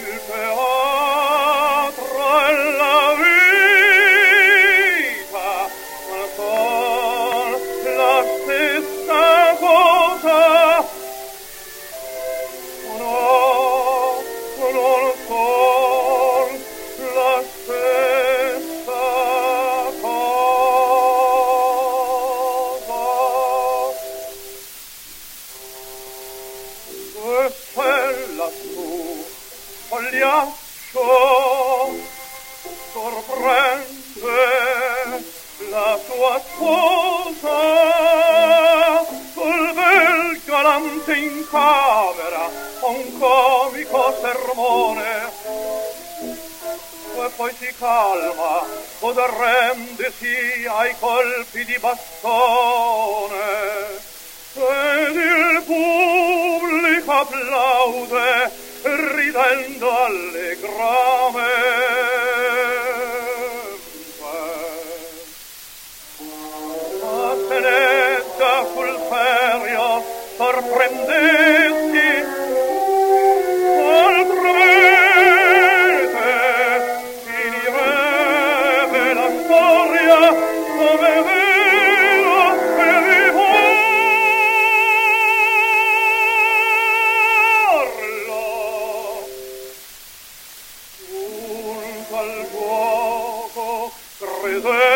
teatro è la vita, ma son la stessa cosa. No, non son la stessa cosa. E se lassù pagliaccio sorprende la sua sposa col bel galante in camera un comico sermone e poi si calma od arrendesi ai colpi di bastone ed il pubblico applaude ridendo allegramente. Ma tenetta sul serio sorprendenti al prete finirebbe la storia come vero e vivarlo. Un tal fuoco credete